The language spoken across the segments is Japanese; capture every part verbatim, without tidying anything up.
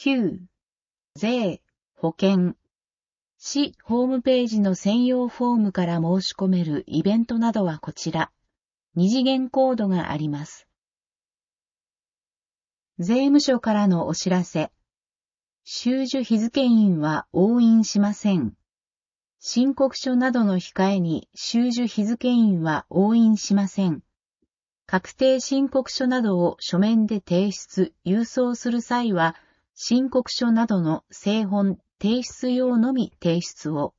きゅう、税、保険。市ホームページの専用フォームから申し込めるイベントなどはこちら。二次元コードがあります。税務署からのお知らせ。収受日付印は押印しません。申告書などの控えに収受日付印は押印しません。確定申告書などを書面で提出、郵送する際は、申告書などの正本、提出用のみ提出を。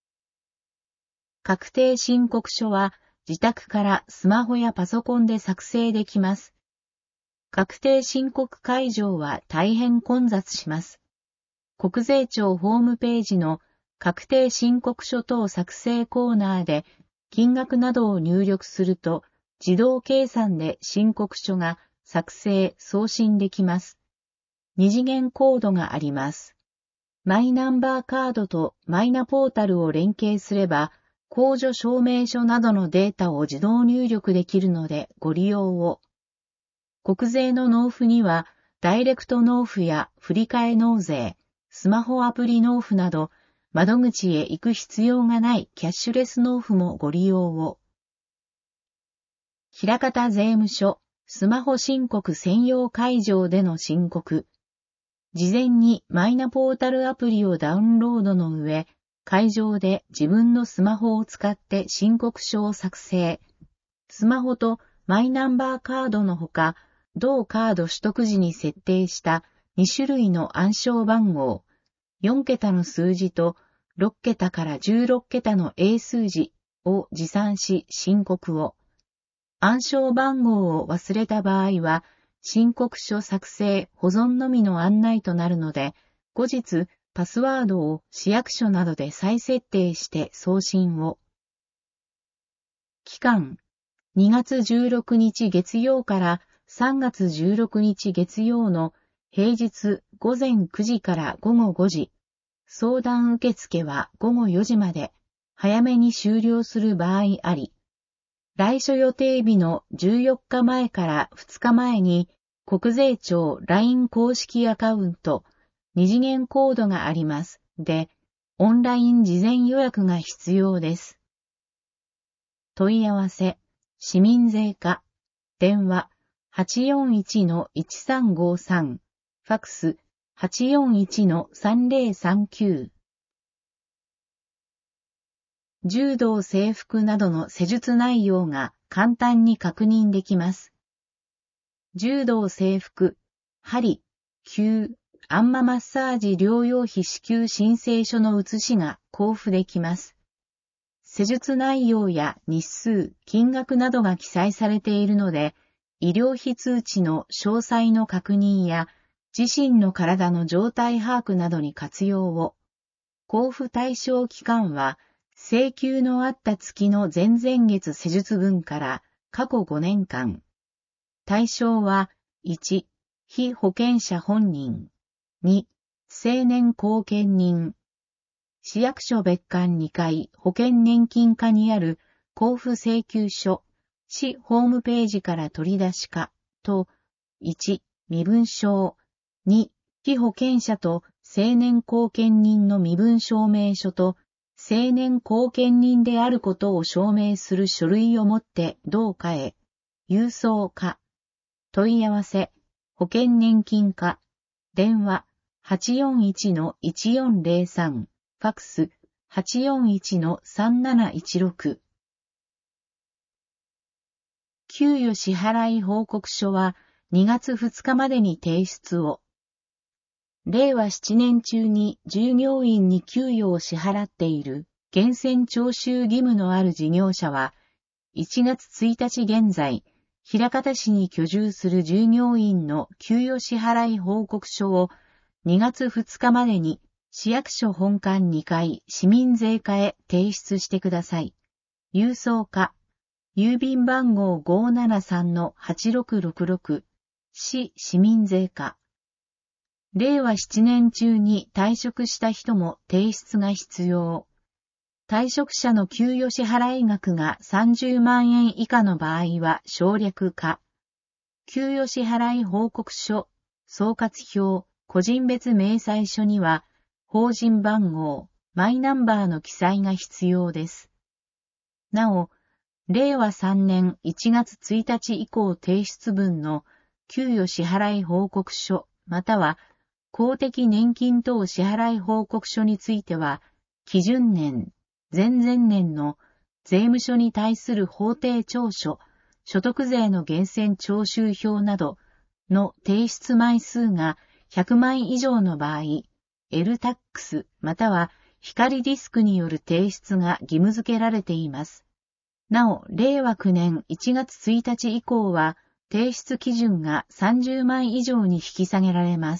確定申告書は自宅からスマホやパソコンで作成できます。確定申告会場は大変混雑します。国税庁ホームページの確定申告書等作成コーナーで金額などを入力すると自動計算で申告書が作成・送信できます。二次元コードがあります。マイナンバーカードとマイナポータルを連携すれば控除証明書などのデータを自動入力できるのでご利用を。国税の納付にはダイレクト納付や振替納税、スマホアプリ納付など窓口へ行く必要がないキャッシュレス納付もご利用を。枚方税務署スマホ申告専用会場での申告。事前にマイナポータルアプリをダウンロードの上、会場で自分のスマホを使って申告書を作成。スマホとマイナンバーカードのほか、同カード取得時に設定したに種類の暗証番号、よん桁の数字とろっ桁からじゅうろっ桁の英数字を持参し申告を。暗証番号を忘れた場合は、申告書作成、保存のみの案内となるので、後日、パスワードを市役所などで再設定して送信を。期間、にがつじゅうろくにち月曜からさんがつじゅうろくにち月曜の平日午前くじから午後ごじ。相談受付は午後よじまで、早めに終了する場合あり。来所予定日のじゅうよっかまえからふつかまえに国税庁 ライン 公式アカウント二次元コードがあります。で、オンライン事前予約が必要です。問い合わせ、市民税課、電話 はちよんいちのいちさんごさん、ファックス はちよんいちのさんぜろさんきゅう。柔道整復などの施術内容が簡単に確認できます。柔道整復、針、灸、あんまマッサージ療養費支給申請書の写しが交付できます。施術内容や日数、金額などが記載されているので、医療費通知の詳細の確認や自身の体の状態把握などに活用を。交付対象期間は、請求のあった月の前々月施術分から過去ごねんかん。対象は、いち、被保険者本人。に、成年後見人。市役所別館にかい保険年金課にある交付請求書、市ホームページから取り出しかと、いち、身分証。に、被保険者と成年後見人の身分証明書と、成年後見人であることを証明する書類を持って同課へ、郵送課、問い合わせ、保険年金課、電話 はちよんいちのいちよんぜろさん、ファックス はちよんいちのさんなないちろく。給与支払い報告書はにがつふつかまでに提出を。れいわななねん中に従業員に給与を支払っている源泉徴収義務のある事業者は、いちがつついたち現在、枚方市に居住する従業員の給与支払い報告書をにがつふつかまでに市役所本館にかい市民税課へ提出してください。郵送課、郵便番号 ごーななさんのはちろくろくろく、市市民税課。れいわななねん中に退職した人も提出が必要。退職者の給与支払い額がさんじゅうまんえん以下の場合は省略可。給与支払い報告書、総括表、 個人別明細書には、法人番号、マイナンバーの記載が必要です。なお、れいわさんねんいちがつついたち以降提出分の給与支払い報告書または公的年金等支払い報告書については、基準年、前々年の税務署に対する法定調書、所得税の源泉徴収票などの提出枚数がひゃくまい以上の場合、エルタックス または光ディスクによる提出が義務付けられています。なお、れいわきゅうねんいちがつついたち以降は、提出基準がさんじゅうまい以上に引き下げられます。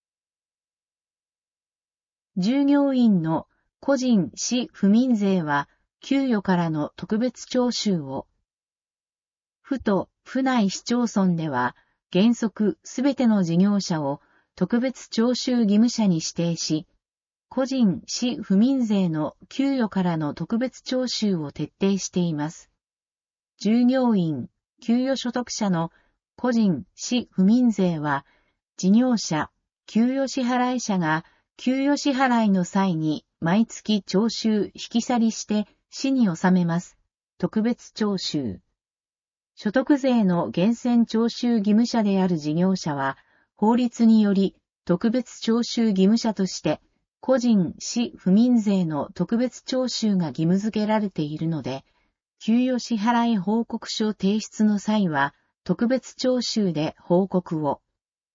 従業員の個人私不民税は、給与からの特別徴収を、府と府内市町村では、原則すべての事業者を特別徴収義務者に指定し、個人私不民税の給与からの特別徴収を徹底しています。従業員、給与所得者の個人私不民税は、事業者、給与支払い者が給与支払いの際に毎月徴収引き去りして市に納めます。特別徴収。所得税の源泉徴収義務者である事業者は、法律により特別徴収義務者として、個人私不民税の特別徴収が義務付けられているので、給与支払い報告書提出の際は、特別徴収で報告を。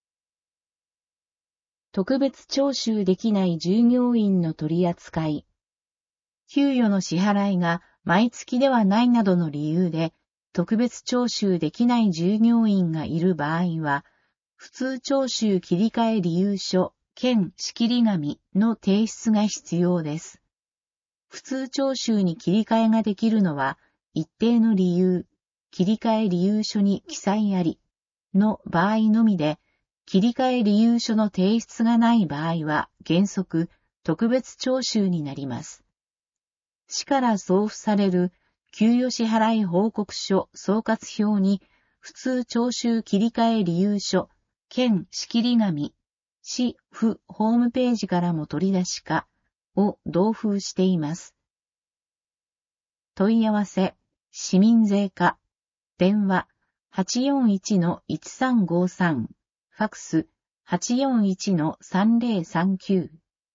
特別徴収できない従業員の取り扱い。給与の支払いが毎月ではないなどの理由で、特別徴収できない従業員がいる場合は、普通徴収切り替え理由書、兼仕切り紙の提出が必要です。普通徴収に切り替えができるのは、一定の理由、切り替え理由書に記載ありの場合のみで、切り替え理由書の提出がない場合は原則特別徴収になります。市から送付される給与支払い報告書総括表に普通徴収切り替え理由書、兼仕切り紙、市府ホームページからも取り出しかを同封しています。問い合わせ、市民税課、電話 はちよんいちのいちさんごさん、ファクス はちよんいちのさんぜろさんきゅう。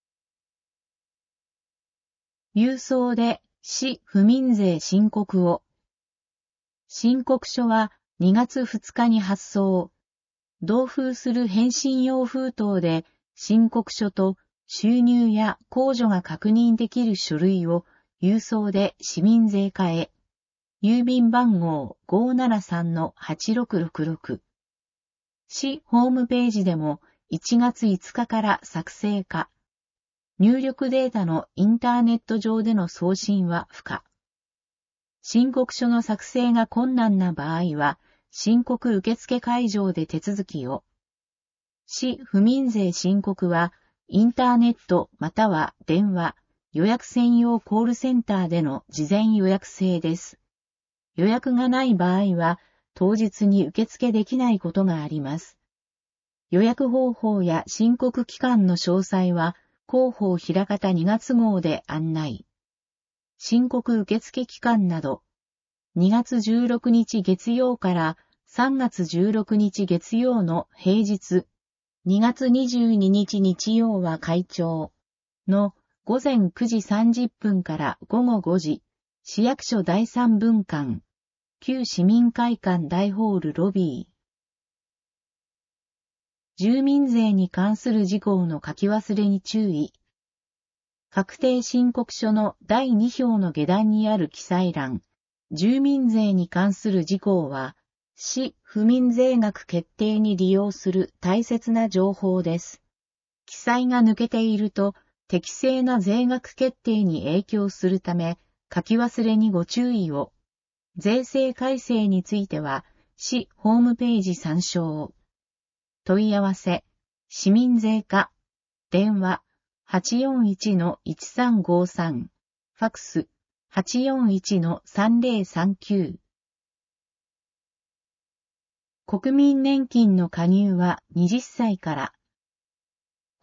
郵送で市不民税申告を。申告書はにがつふつかに発送。同封する返信用封筒で申告書と収入や控除が確認できる書類を郵送で市民税課へ。郵便番号 ごーななさんのはちろくろくろく。市ホームページでもいちがついつかから作成可。入力データのインターネット上での送信は不可。申告書の作成が困難な場合は、申告受付会場で手続きを。市不民税申告は、インターネットまたは電話、予約専用コールセンターでの事前予約制です。予約がない場合は、当日に受付できないことがあります。予約方法や申告期間の詳細は、広報ひらかたにがつ号で案内。申告受付期間など、にがつじゅうろくにち月曜からさんがつじゅうろくにち月曜の平日、にがつにじゅうににち日曜は会長のごぜんくじさんじゅっぷんからごごごじ、市役所だいさんぶんかん、旧市民会館大ホールロビー。住民税に関する事項の書き忘れに注意。確定申告書のだいに票の下段にある記載欄、住民税に関する事項は、市府民税額決定に利用する大切な情報です。記載が抜けていると、適正な税額決定に影響するため、書き忘れにご注意を。税制改正については、市ホームページ参照。問い合わせ、市民税課、電話 はちよんいちのいちさんごさん、ファクス はちよんいちのさんぜろさんきゅう。国民年金の加入ははたちから。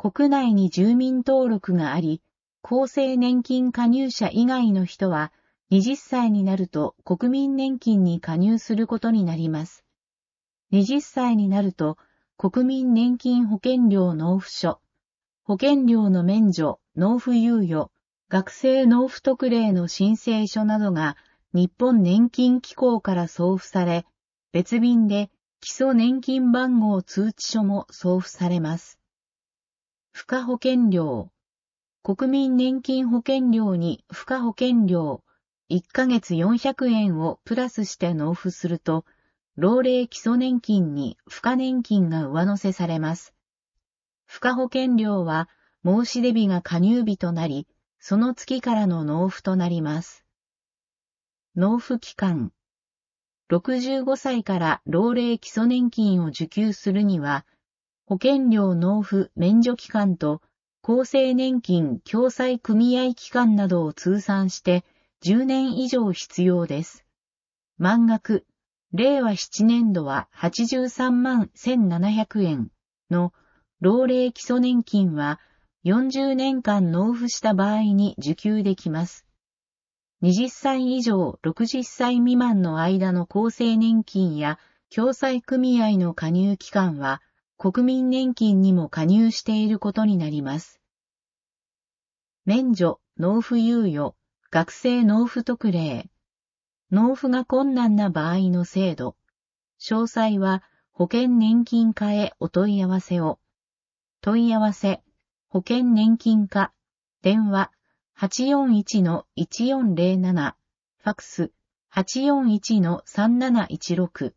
国内に住民登録があり、厚生年金加入者以外の人は、はたちになると国民年金に加入することになります。はたちになると、国民年金保険料納付書、保険料の免除、納付猶予、学生納付特例の申請書などが日本年金機構から送付され、別便で基礎年金番号通知書も送付されます。付加保険料。国民年金保険料に付加保険料いっかげつよんひゃくえんをプラスして納付すると、老齢基礎年金に付加年金が上乗せされます。付加保険料は申し出日が加入日となり、その月からの納付となります。納付期間。ろくじゅうごさいから老齢基礎年金を受給するには、保険料納付免除期間と厚生年金共済組合期間などを通算してじゅうねん以上必要です。満額、れいわななねん度ははちじゅうさんまんせんななひゃくえんの老齢基礎年金はよんじゅうねんかん納付した場合に受給できます。はたち以上ろくじゅっさい未満の間の厚生年金や共済組合の加入期間は国民年金にも加入していることになります。免除、納付猶予、学生納付特例。納付が困難な場合の制度。詳細は保険年金課へお問い合わせを。問い合わせ、保険年金課、電話 はちよんいちのいちよんぜろなな、ファックス はちよんいちのさんなないちろく。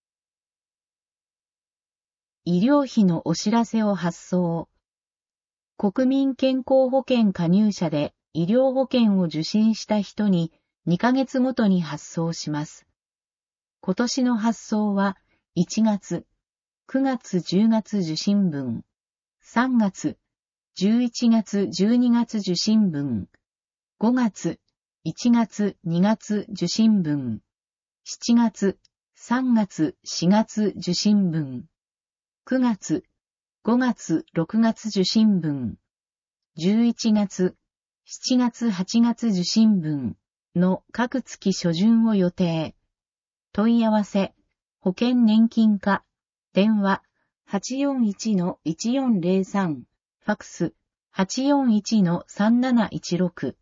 医療費のお知らせを発送。国民健康保険加入者で医療保険を受診した人ににかげつごとに発送します。今年の発送はいちがつ、くがつじゅうがつ受診分、さんがつ、じゅういちがつじゅうにがつ受診分、ごがつ、いちがつにがつ受診分、しちがつ、さんがつしがつ受診分、くがつ、ごがつろくがつ受診分、じゅういちがつ、しちがつはちがつ受診分の各月初旬を予定。問い合わせ、保険年金課、電話 はちよんいちのいちよんぜろさん、ファックス はちよんいちのさんなないちろく。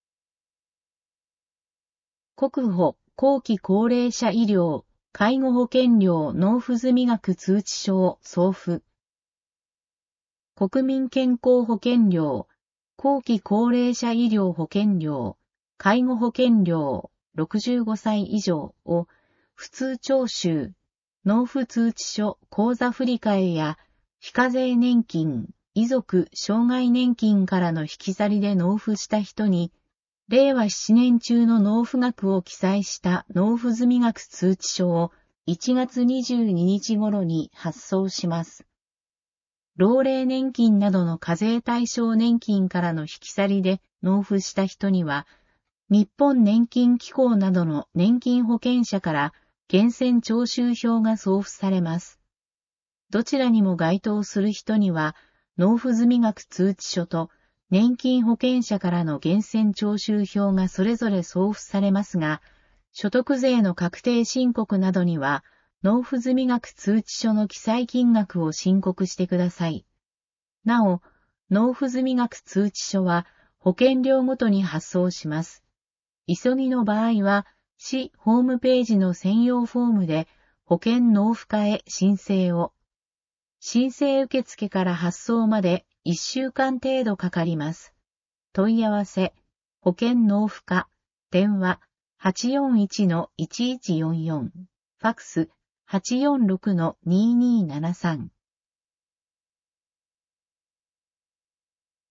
国保後期高齢者医療、介護保険料納付済額通知書を送付。国民健康保険料、後期高齢者医療保険料、介護保険料、ろくじゅうごさい以上を普通徴収、納付通知書口座振替や非課税年金、遺族障害年金からの引き去りで納付した人に、れいわななねん中の納付額を記載した納付済額通知書をいちがつにじゅうににち頃に発送します。老齢年金などの課税対象年金からの引き去りで納付した人には、日本年金機構などの年金保険者から源泉徴収票が送付されます。どちらにも該当する人には、納付済額通知書と年金保険者からの源泉徴収票がそれぞれ送付されますが、所得税の確定申告などには、納付済額通知書の記載金額を申告してください。なお、納付済額通知書は保険料ごとに発送します。急ぎの場合は、市ホームページの専用フォームで保険納付課へ申請を。申請受付から発送までいっしゅうかん程度かかります。問い合わせ、保険納付課、電話 はちよんいちのいちいちよんよん、ファックス はちよんろくのにーにーななさん。